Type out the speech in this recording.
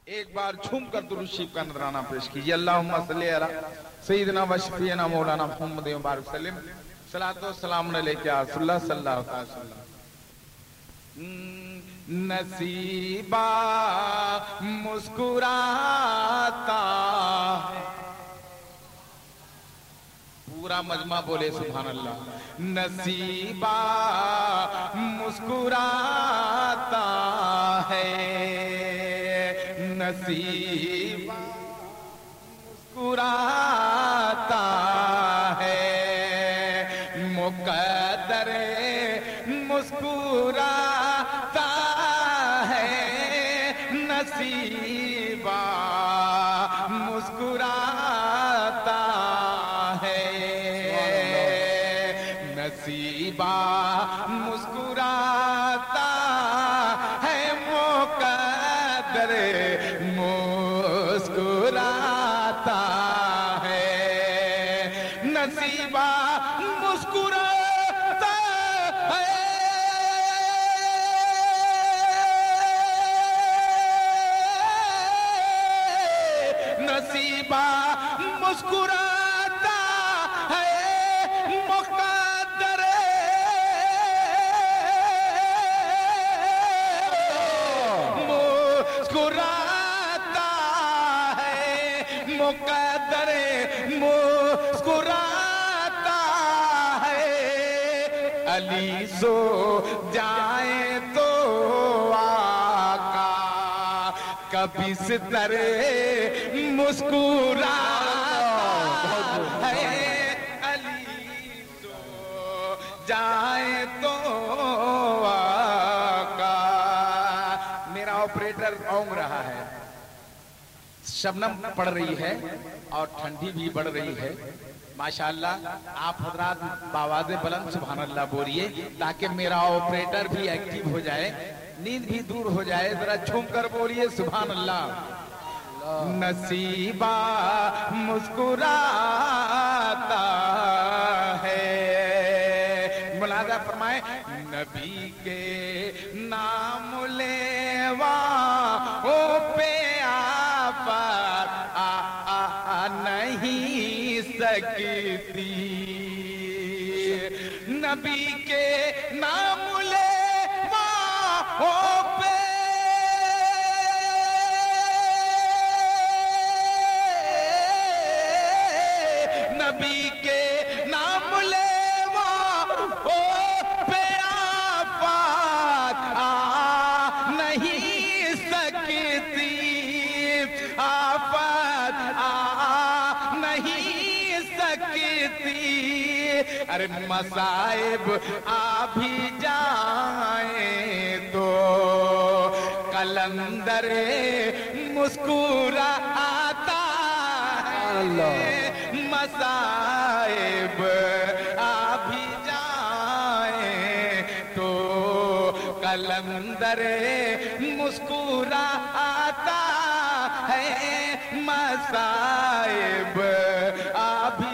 ایک بار جھوم کر درود شریف کا نذرانہ پیش کیجیے. اللہم صلی علی سیدنا و شفیعنا مولانا محمد مبارک وسلم. صلاۃ و سلام علیک یا رسول اللہ صلی اللہ علیہ وسلم. نصیبہ مسکراتا ہے. پورا مجمع بولے سبحان اللہ. نصیبہ مسکراتا ہے. نصیبہ مسکراتا ہے. مقدر مسکراتا ہے. نصیبہ مسکراتا ہے. نصیبہ مسکراتا ہے. مقدر مسکراتا ہے. نصیبہ مسکراتا ہے. نصیبہ مسکراتا ہے. مقدر مسکراتا ہے. مقدر مسکراتا ہے. علی سو جائے تو آقا کبھی ستر مسکراتا ہے. علی سو جائے تو آقا. میرا آپریٹر اونگ رہا ہے. شبنم پڑ رہی ہے اور ٹھنڈی بھی بڑھ رہی ہے. ماشاءاللہ آپ حضرات باواز بلند سبحان اللہ بولیے تاکہ میرا آپریٹر بھی ایکٹیو ہو جائے, نیند بھی دور ہو جائے. ذرا جھوم کر بولیے سبحان اللہ. نصیبہ مسکراتا ہے. ملاحظہ فرمائیں. نبی کے نام لیوا او پہ آفات نہیں سکتی. نبی کے نام لیوا او پہ نبی کے نام لیوا او پہ آفات نہیں سکتی. آفات نہیں سکتی. ارے مصائب آ بھی جائیں تو قلندر مسکراتا ہے. مصائب آ بھی جائیں تو قلندر مسکراتا ہے. مصائب آ بھی